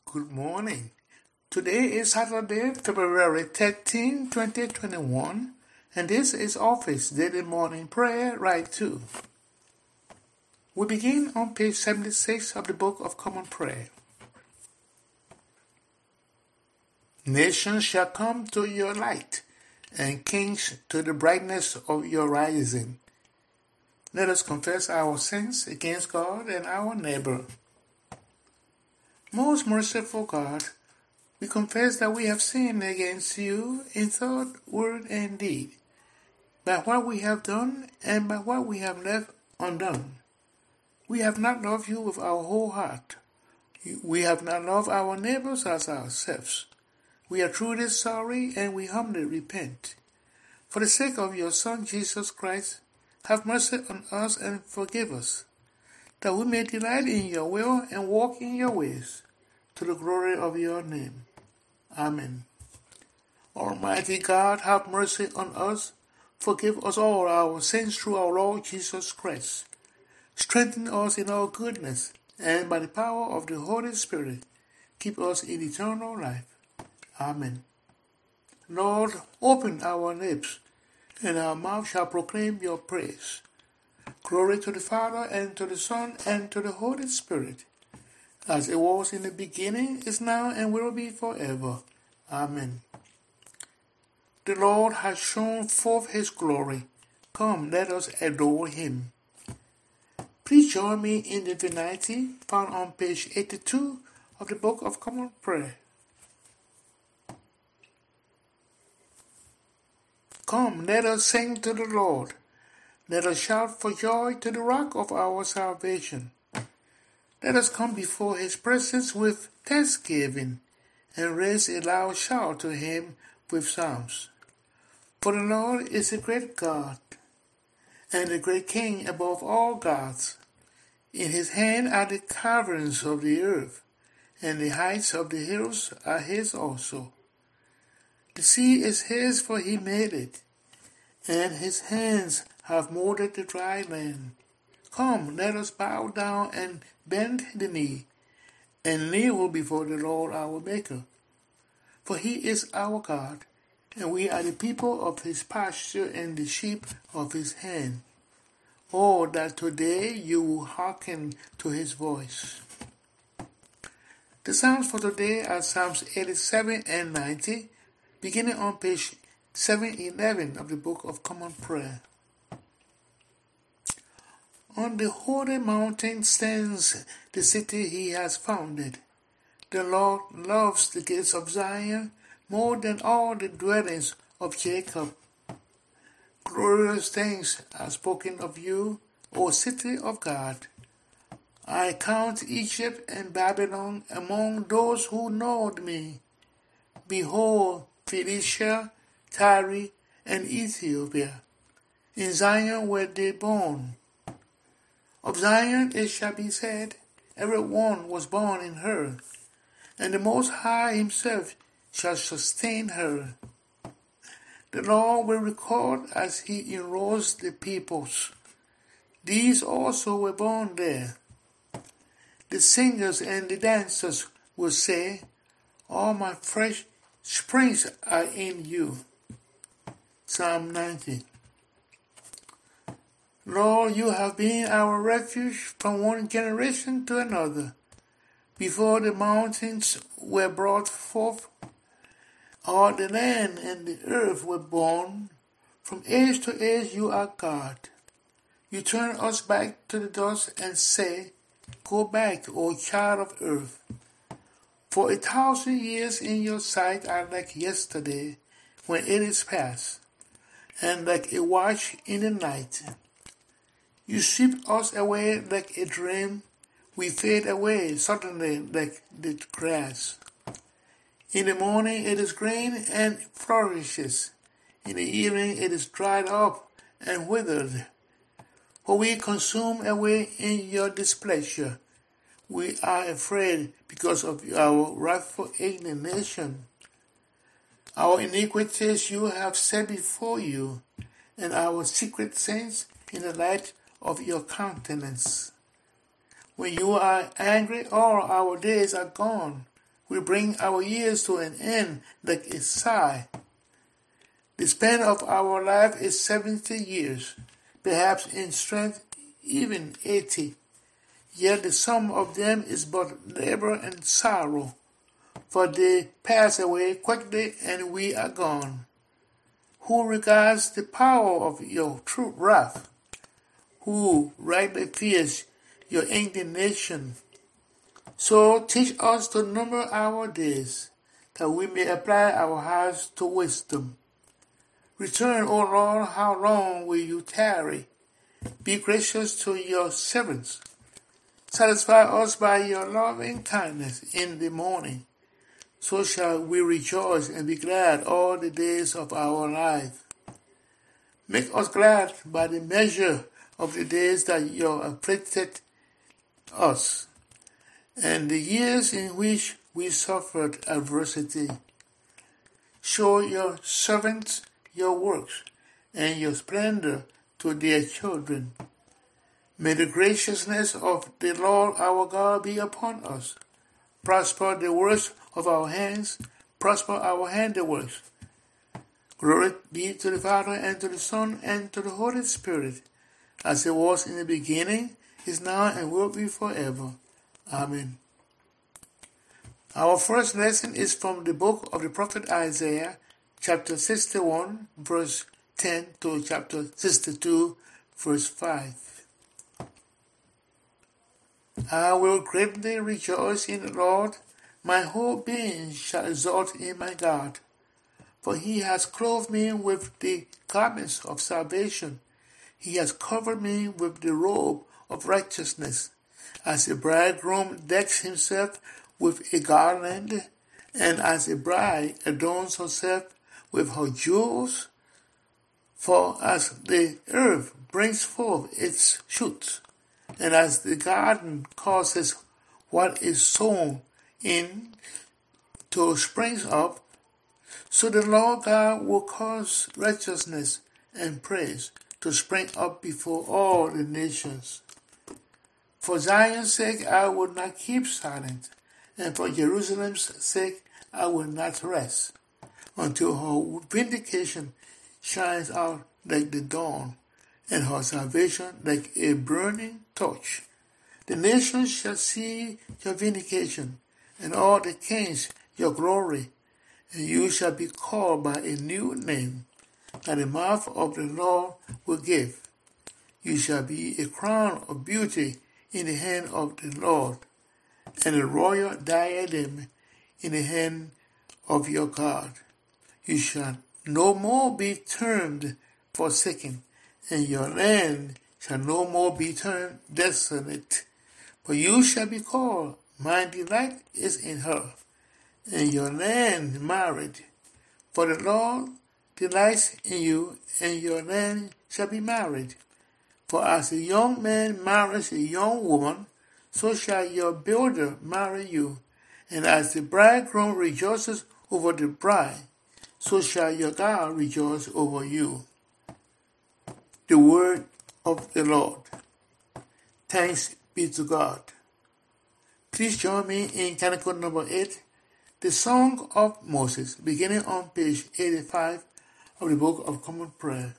Good morning. Today is Saturday, February 13, 2021, and this is Office Daily Morning Prayer Right 2. We begin on page 76 of the Book of Common Prayer. Nations shall come to your light, and kings to the brightness of your rising. Let us confess our sins against God and our neighbor. Most merciful God, we confess that we have sinned against you in thought, word, and deed, by what we have done and by what we have left undone. We have not loved you with our whole heart. We have not loved our neighbors as ourselves. We are truly sorry and we humbly repent. For the sake of your Son, Jesus Christ, have mercy on us and forgive us, that we may delight in your will and walk in your ways, to the glory of your name. Amen. Almighty God, have mercy on us, forgive us all our sins through our Lord Jesus Christ. Strengthen us in all goodness, and by the power of the Holy Spirit, keep us in eternal life. Amen. Lord, open our lips, and our mouth shall proclaim your praise. Glory to the Father, and to the Son, and to the Holy Spirit, as it was in the beginning, is now, and will be forever. Amen. The Lord has shown forth his glory. Come, let us adore him. Please join me in the Divinity found on page 82 of the Book of Common Prayer. Come, let us sing to the Lord. Let us shout for joy to the rock of our salvation. Let us come before his presence with thanksgiving, and raise a loud shout to him with psalms. For the Lord is a great God, and a great King above all gods. In his hand are the caverns of the earth, and the heights of the hills are his also. The sea is his, for he made it, and his hands have molded the dry land. Come, let us bow down and bend the knee, and kneel before the Lord our Maker. For he is our God, and we are the people of his pasture and the sheep of his hand. Oh, that today you will hearken to his voice. The Psalms for today are Psalms 87 and 90, beginning on page 711 of the Book of Common Prayer. On the holy mountain stands the city he has founded. The Lord loves the gates of Zion more than all the dwellings of Jacob. Glorious things are spoken of you, O city of God. I count Egypt and Babylon among those who know me. Behold, Phoenicia, Tyre, and Ethiopia. In Zion were they born. Of Zion it shall be said, every one was born in her, and the Most High himself shall sustain her. The Lord will record as he enrolls the peoples. These also were born there. The singers and the dancers will say, all my fresh springs are in you. Psalm 90. Lord, you have been our refuge from one generation to another. Before the mountains were brought forth, all the land and the earth were born. From age to age you are God. You turn us back to the dust and say, go back, O child of earth. For 1,000 years in your sight are like yesterday, when it is past, and like a watch in the night. You sweep us away like a dream. We fade away suddenly like the grass. In the morning it is green and flourishes. In the evening it is dried up and withered. For we consume away in your displeasure. We are afraid because of our wrathful indignation. Our iniquities you have set before you, and our secret sins in the light of your countenance. When you are angry, all our days are gone. we bring our years to an end like a sigh. The span of our life is 70 years, perhaps in strength even 80. Yet the sum of them is but labor and sorrow, for they pass away quickly and we are gone. Who regards the power of your true wrath? Who rightly fears your indignation? So teach us to number our days, that we may apply our hearts to wisdom. Return, O Lord, how long will you tarry? Be gracious to your servants. Satisfy us by your loving kindness in the morning. So shall we rejoice and be glad all the days of our life. Make us glad by the measure of the days that you afflicted us, and the years in which we suffered adversity. Show your servants your works and your splendor to their children. May the graciousness of the Lord our God be upon us. Prosper the works of our hands, prosper our handiworks. Glory be to the Father, and to the Son, and to the Holy Spirit, as it was in the beginning, is now, and will be forever. Amen. Our first lesson is from the book of the prophet Isaiah, chapter 61, verse 10 to chapter 62, verse 5. I will greatly rejoice in the Lord. My whole being shall exult in my God. For he has clothed me with the garments of salvation. He has covered me with the robe of righteousness. As a bridegroom decks himself with a garland, and as a bride adorns herself with her jewels. For as the earth brings forth its shoots, and as the garden causes what is sown in to spring up, so the Lord God will cause righteousness and praise to spring up before all the nations. For Zion's sake I will not keep silent, and for Jerusalem's sake I will not rest, until her vindication shines out like the dawn, and her salvation like a burning torch. The nations shall see your vindication, and all the kings your glory, and you shall be called by a new name that the mouth of the Lord will give. You shall be a crown of beauty in the hand of the Lord, and a royal diadem in the hand of your God. You shall no more be termed forsaken, and your land shall no more be termed desolate. For you shall be called, my delight is in her, and your land married. For the Lord delights in you, and your land shall be married. For as a young man marries a young woman, so shall your builder marry you. And as the bridegroom rejoices over the bride, so shall your God rejoice over you. The word of the Lord. Thanks be to God. Please join me in Canticle number 8, the Song of Moses, beginning on page 85 of the Book of Common Prayer.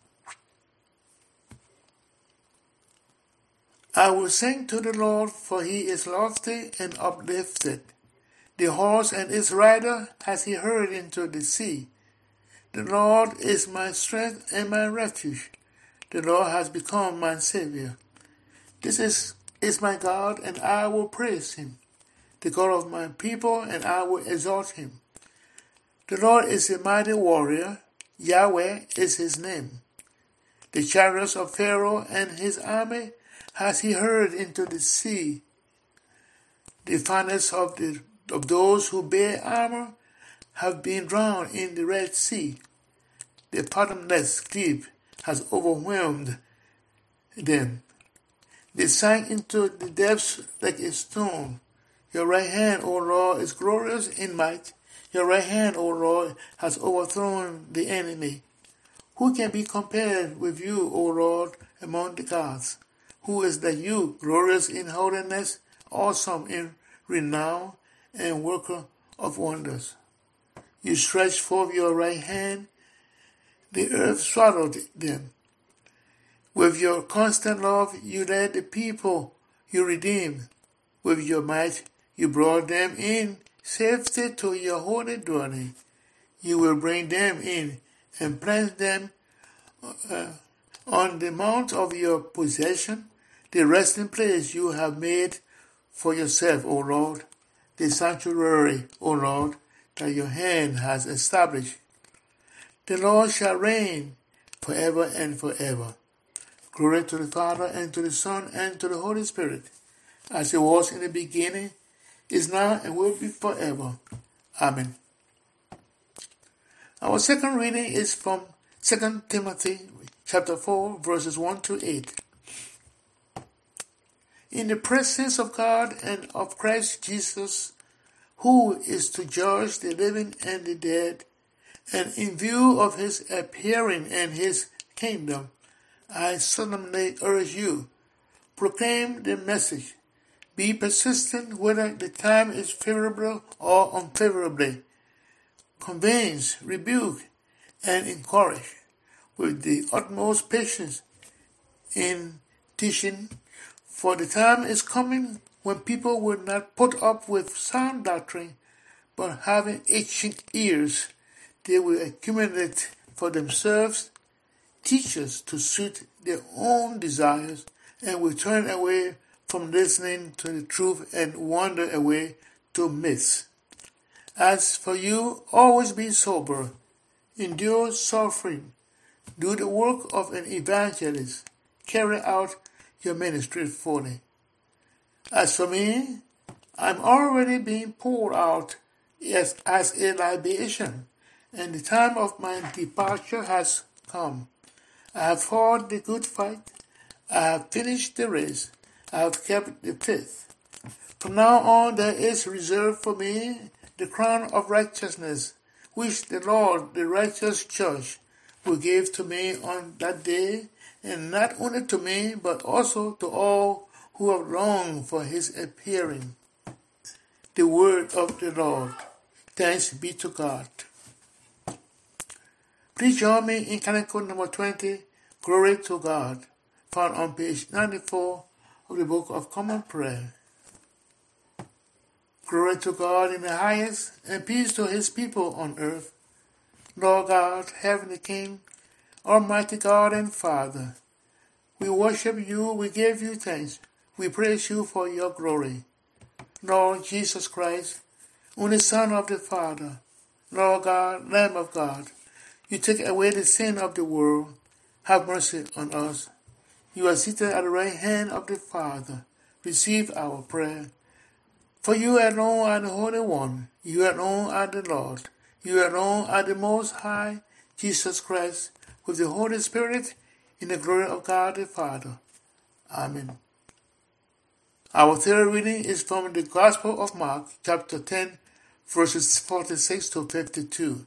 I will sing to the Lord, for he is lofty and uplifted. The horse and its rider has he hurled into the sea. The Lord is my strength and my refuge. The Lord has become my Savior. This is my God, and I will praise him, the God of my people, and I will exalt him. The Lord is a mighty warrior. Yahweh is his name. The chariots of Pharaoh and his army has he hurled into the sea. The finest of those who bear armor have been drowned in the Red Sea. The bottomless deep has overwhelmed them. They sank into the depths like a stone. Your right hand, O Lord, is glorious in might. Your right hand, O Lord, has overthrown the enemy. Who can be compared with you, O Lord, among the gods? Who is like you, glorious in holiness, awesome in renown, and worker of wonders. You stretched forth your right hand, the earth swallowed them. With your constant love you led the people you redeemed. With your might you brought them in safety to your holy dwelling. You will bring them in and plant them on the mount of your possession, the resting place you have made for yourself, O Lord, the sanctuary, O Lord, that your hand has established. The Lord shall reign forever and forever. Glory to the Father, and to the Son, and to the Holy Spirit, as it was in the beginning, is now, and will be forever. Amen. Our second reading is from 2 Timothy chapter 4, verses 1 to 8. In the presence of God and of Christ Jesus, who is to judge the living and the dead, and in view of his appearing and his kingdom, I solemnly urge you, proclaim the message. Be persistent whether the time is favorable or unfavorably. Convince, rebuke, and encourage with the utmost patience in teaching, for the time is coming when people will not put up with sound doctrine, but having itching ears, they will accumulate for themselves teachers to suit their own desires, and will turn away from listening to the truth and wander away to myths. As for you, always be sober, endure suffering, do the work of an evangelist, carry out your ministry fully. As for me, I'm already being poured out as a libation, and the time of my departure has come. I have fought the good fight, I have finished the race, I have kept the faith. From now on there is reserved for me the crown of righteousness, which the Lord, the righteous judge, will give to me on that day, and not only to me, but also to all who have longed for his appearing. The word of the Lord. Thanks be to God. Please join me in Canticle number 20, Glory to God, found on page 94 of the Book of Common Prayer. Glory to God in the highest, and peace to his people on earth. Lord God, Heavenly King, Almighty God and Father, we worship you, we give you thanks, we praise you for your glory. Lord Jesus Christ, only Son of the Father, Lord God, Lamb of God, you take away the sin of the world, have mercy on us. You are seated at the right hand of the Father, receive our prayer. For you alone are the Holy One, you alone are the Lord, you alone are the Most High, Jesus Christ, with the Holy Spirit, in the glory of God the Father. Amen. Our third reading is from the Gospel of Mark, chapter 10, verses 46 to 52.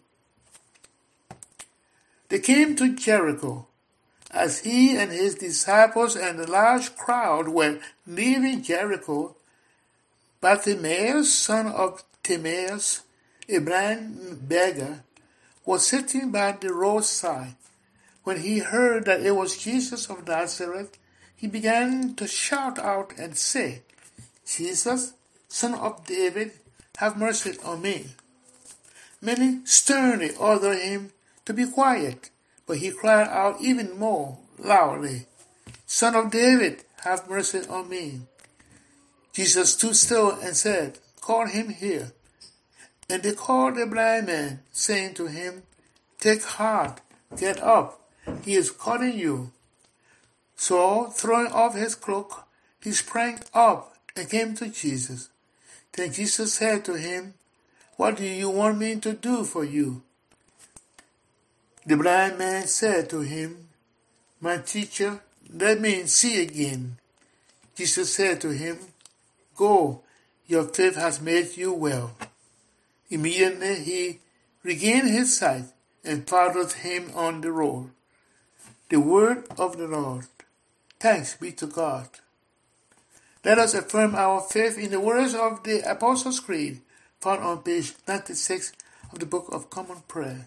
They came to Jericho. As he and his disciples and a large crowd were leaving Jericho, Bartimaeus, son of Timaeus, a blind beggar, was sitting by the roadside. When he heard that it was Jesus of Nazareth, he began to shout out and say, Jesus, Son of David, have mercy on me. Many sternly ordered him to be quiet, but he cried out even more loudly, Son of David, have mercy on me. Jesus stood still and said, Call him here. And they called the blind man, saying to him, Take heart, get up, he is calling you. So, throwing off his cloak, he sprang up and came to Jesus. Then Jesus said to him, What do you want me to do for you? The blind man said to him, My teacher, let me see again. Jesus said to him, Go, your faith has made you well. Immediately he regained his sight and followed him on the road. The word of the Lord. Thanks be to God. Let us affirm our faith in the words of the Apostles' Creed. found on page 96 of the Book of Common Prayer.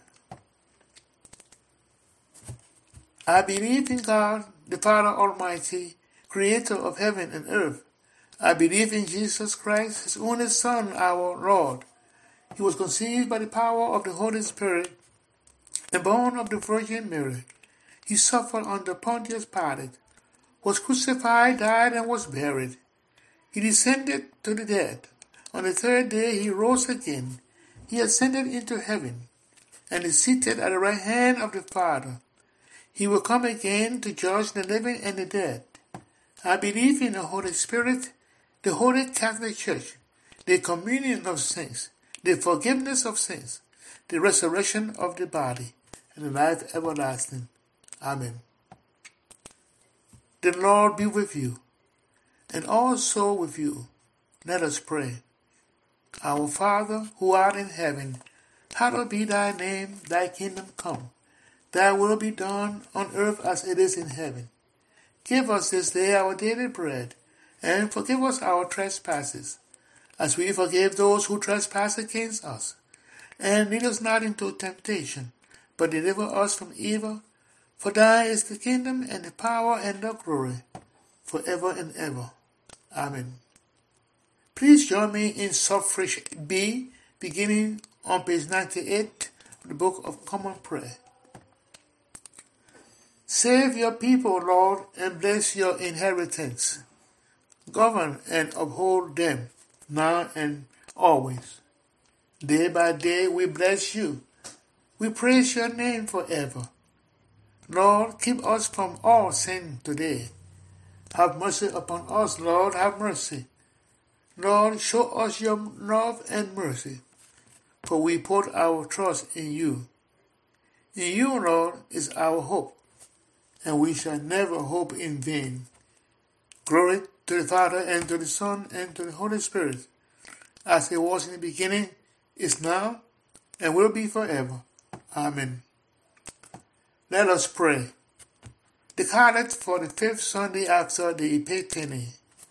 I believe in God, the Father Almighty, creator of heaven and earth. I believe in Jesus Christ, his only Son, our Lord. He was conceived by the power of the Holy Spirit and born of the Virgin Mary. He suffered under Pontius Pilate, was crucified, died, and was buried. He descended to the dead. On the third day he rose again. He ascended into heaven and is seated at the right hand of the Father. He will come again to judge the living and the dead. I believe in the Holy Spirit, the Holy Catholic Church, the communion of saints, the forgiveness of sins, the resurrection of the body, and the life everlasting. Amen. The Lord be with you, and also with you. Let us pray. Our Father, who art in heaven, hallowed be thy name, thy kingdom come. Thy will be done on earth as it is in heaven. Give us this day our daily bread, and forgive us our trespasses, as we forgive those who trespass against us. And lead us not into temptation, but deliver us from evil. For thine is the kingdom, and the power, and the glory, forever and ever. Amen. Please join me in Suffrage B, beginning on page 98 of the Book of Common Prayer. Save your people, Lord, and bless your inheritance. Govern and uphold them, now and always. Day by day we bless you. We praise your name forever. Lord, keep us from all sin today. Have mercy upon us, Lord, have mercy. Lord, show us your love and mercy, for we put our trust in you. In you, Lord, is our hope, and we shall never hope in vain. Glory to the Father, and to the Son, and to the Holy Spirit, as it was in the beginning, is now, and will be forever. Amen. Let us pray. The Collect for the 5th Sunday after the Epiphany.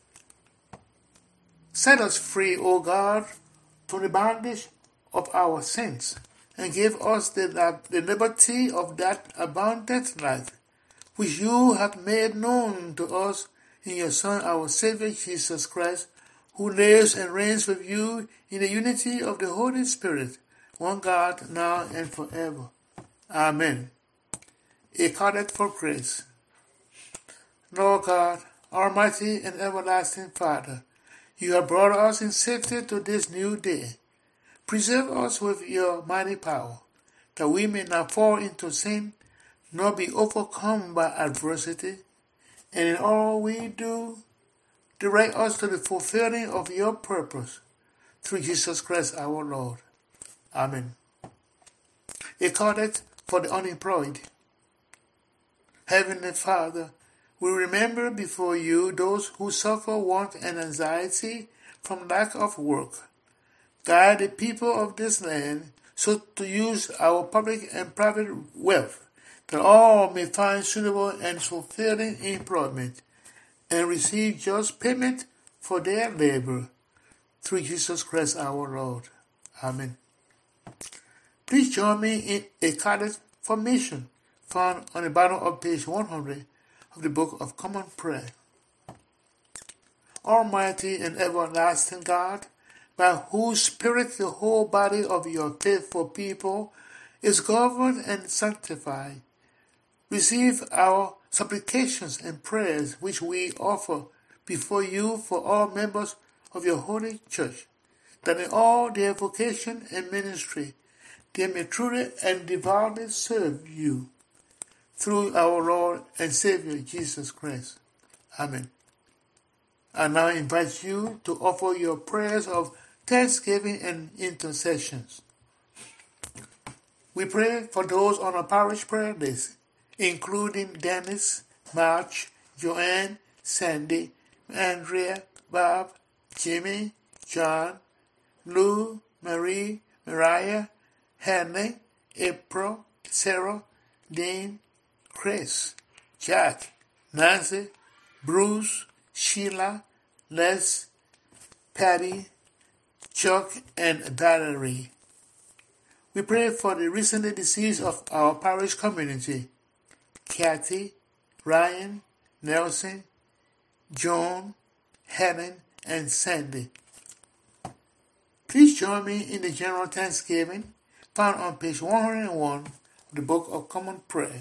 Set us free, O God, from the bondage of our sins, and give us the liberty of that abundant life, which you have made known to us in your Son, our Savior, Jesus Christ, who lives and reigns with you in the unity of the Holy Spirit, one God, now and forever. Amen. A Collect for Grace. Lord God, Almighty and everlasting Father, you have brought us in safety to this new day. Preserve us with your mighty power, that we may not fall into sin, nor be overcome by adversity, and in all we do, direct us to the fulfilling of your purpose, through Jesus Christ our Lord. Amen. A Collect for the unemployed. Heavenly Father, we remember before you those who suffer want and anxiety from lack of work. Guide the people of this land so to use our public and private wealth, that all may find suitable and fulfilling employment and receive just payment for their labor, through Jesus Christ our Lord. Amen. Please join me in a Collect for Mission, found on the bottom of page 100 of the Book of Common Prayer. Almighty and everlasting God, by whose Spirit the whole body of your faithful people is governed and sanctified, receive our supplications and prayers which we offer before you for all members of your holy church, that in all their vocation and ministry they may truly and devoutly serve you, through our Lord and Savior Jesus Christ. Amen. I now invite you to offer your prayers of thanksgiving and intercessions. We pray for those on our parish prayer list, including Dennis, March, Joanne, Sandy, Andrea, Bob, Jimmy, John, Lou, Marie, Mariah, Henley, April, Sarah, Dean, Chris, Jack, Nancy, Bruce, Sheila, Les, Patty, Chuck, and Valerie. We pray for the recently deceased of our parish community, Kathy, Ryan, Nelson, Joan, Helen, and Sandy. Please join me in the general thanksgiving found on page 101 of the Book of Common Prayer.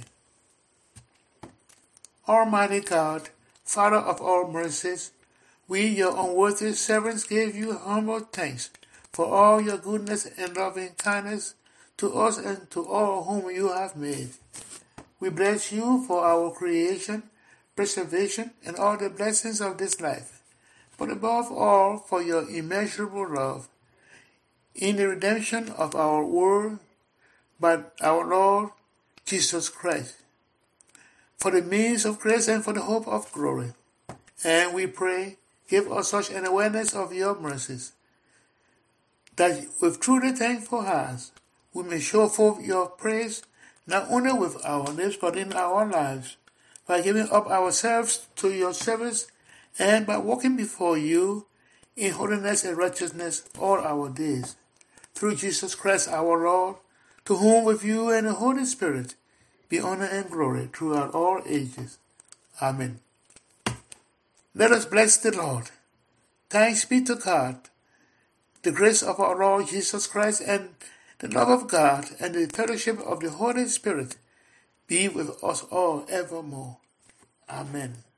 Almighty God, Father of all mercies, we, your unworthy servants, give you humble thanks for all your goodness and loving kindness to us and to all whom you have made. We bless you for our creation, preservation, and all the blessings of this life, but above all for your immeasurable love in the redemption of our world by our Lord Jesus Christ, for the means of grace and for the hope of glory. And we pray, give us such an awareness of your mercies, that with truly thankful hearts we may show forth your praise not only with our lips but in our lives, by giving up ourselves to your service and by walking before you in holiness and righteousness all our days. Through Jesus Christ our Lord, to whom with you and the Holy Spirit be honor and glory throughout all ages. Amen. Let us bless the Lord. Thanks be to God. The grace of our Lord Jesus Christ and the love of God and the fellowship of the Holy Spirit be with us all evermore. Amen.